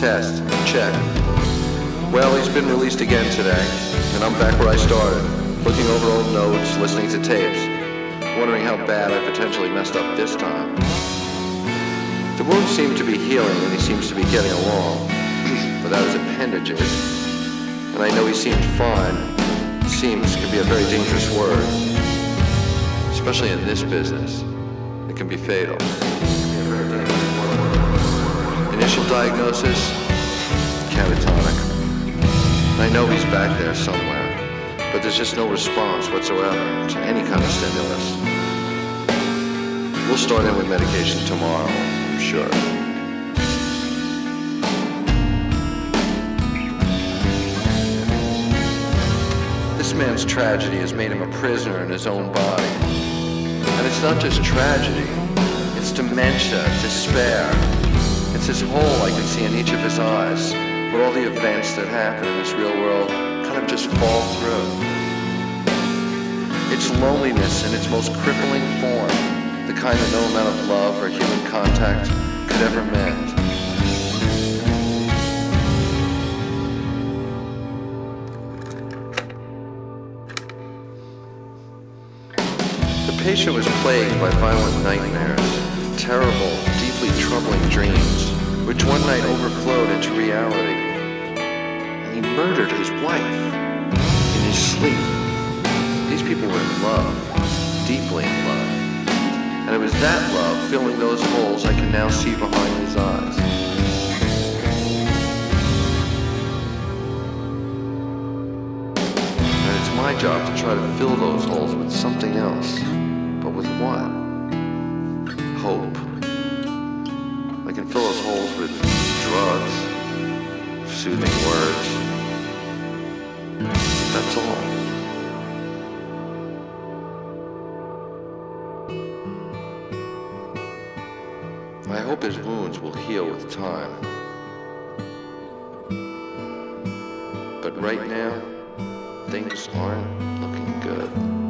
Test. Check. Well, he's been released again today, and I'm back where I started, looking over old notes, listening to tapes, wondering how bad I potentially messed up this time. The wound seemed to be healing, and he seems to be getting along without his appendages, and I know he seemed fine. Seems can be a very dangerous word, especially in this business. It can be fatal. Initial diagnosis, catatonic. I know he's back there somewhere, but there's just no response whatsoever to any kind of stimulus. We'll start in with medication tomorrow, I'm sure. This man's tragedy has made him a prisoner in his own body. And it's not just tragedy, it's dementia, despair. It's his hole I can see in each of his eyes, where all the events that happen in this real world kind of just fall through. It's loneliness in its most crippling form, the kind that no amount of love or human contact could ever mend. The patient was plagued by violent nightmares, terrible, deeply troubling dreams, which one night overflowed into reality. And he murdered his wife in his sleep. These people were in love, deeply in love. And it was that love filling those holes I can now see behind his eyes. And it's my job to try to fill those holes with something else. But with what? Hope. I can fill those holes with drugs, soothing words. That's all. I hope his wounds will heal with time. But right now, things aren't looking good.